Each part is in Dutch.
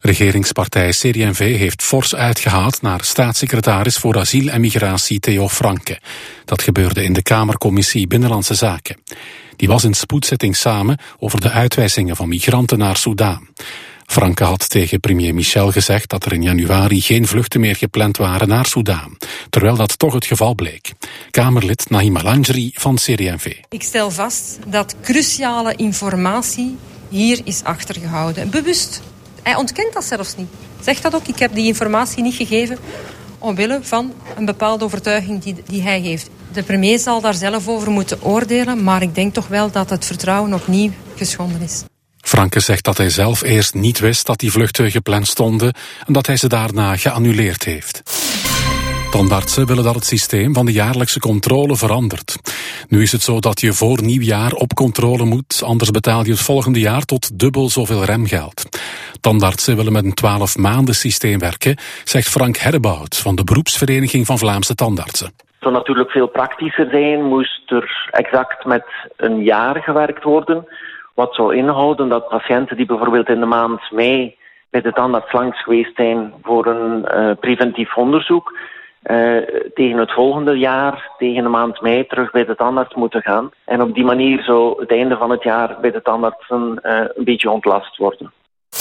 Regeringspartij CD&V heeft fors uitgehaald naar staatssecretaris voor asiel en migratie Theo Franke. Dat gebeurde in de Kamercommissie Binnenlandse Zaken. Die was in spoedzitting samen over de uitwijzingen van migranten naar Soudaan. Franke had tegen premier Michel gezegd dat er in januari geen vluchten meer gepland waren naar Soudaan, terwijl dat toch het geval bleek. Kamerlid Naima Lanjri van CD&V. Ik stel vast dat cruciale informatie hier is achtergehouden. Bewust. Hij ontkent dat zelfs niet. Zegt dat ook, ik heb die informatie niet gegeven omwille van een bepaalde overtuiging die hij heeft. De premier zal daar zelf over moeten oordelen, maar ik denk toch wel dat het vertrouwen opnieuw geschonden is. Franke zegt dat hij zelf eerst niet wist dat die vluchten gepland stonden en dat hij ze daarna geannuleerd heeft. Tandartsen willen dat het systeem van de jaarlijkse controle verandert. Nu is het zo dat je voor nieuwjaar op controle moet, anders betaal je het volgende jaar tot dubbel zoveel remgeld. Tandartsen willen met een 12 maanden systeem werken, zegt Frank Herboudt van de beroepsvereniging van Vlaamse tandartsen. Het zou natuurlijk veel praktischer zijn, moest er exact met een jaar gewerkt worden. Wat zou inhouden dat patiënten die bijvoorbeeld in de maand mei bij de tandarts langs geweest zijn voor een preventief onderzoek, tegen het volgende jaar, tegen de maand mei, terug bij de tandarts moeten gaan. En op die manier zou het einde van het jaar bij de tandartsen een beetje ontlast worden.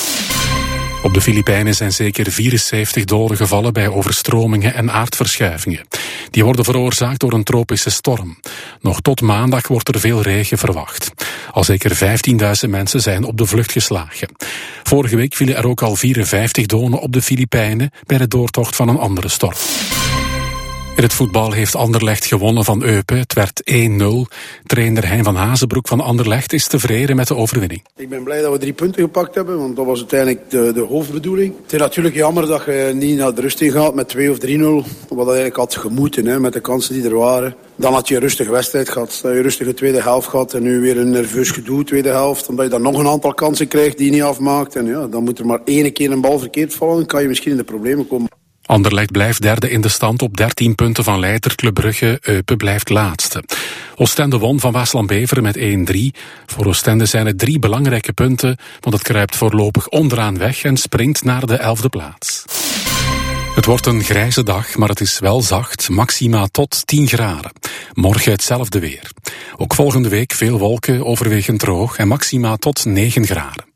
Op de Filipijnen zijn zeker 74 doden gevallen bij overstromingen en aardverschuivingen. Die worden veroorzaakt door een tropische storm. Nog tot maandag wordt er veel regen verwacht. Al zeker 15.000 mensen zijn op de vlucht geslagen. Vorige week vielen er ook al 54 doden op de Filipijnen bij de doortocht van een andere storm. In het voetbal heeft Anderlecht gewonnen van Eupen. Het werd 1-0. Trainer Hein van Hazenbroek van Anderlecht is tevreden met de overwinning. Ik ben blij dat we 3 punten gepakt hebben, want dat was uiteindelijk de hoofdbedoeling. Het is natuurlijk jammer dat je niet naar de rust in gaat met 2 of 3-0. Wat eigenlijk had gemoeten, met de kansen die er waren. Dan had je een rustige wedstrijd gehad. Dat je een rustige tweede helft gehad en nu weer een nerveus gedoe tweede helft. Omdat je dan nog een aantal kansen krijgt die je niet afmaakt. En ja, dan moet er maar 1 keer een bal verkeerd vallen. Dan kan je misschien in de problemen komen. Anderlecht blijft derde in de stand op 13 punten van leider Club Brugge. Eupen blijft laatste. Oostende won van Waasland-Beveren met 1-3. Voor Oostende zijn het 3 belangrijke punten, want het kruipt voorlopig onderaan weg en springt naar de 11e plaats. Het wordt een grijze dag, maar het is wel zacht, maxima tot 10 graden. Morgen hetzelfde weer. Ook volgende week veel wolken, overwegend droog en maxima tot 9 graden.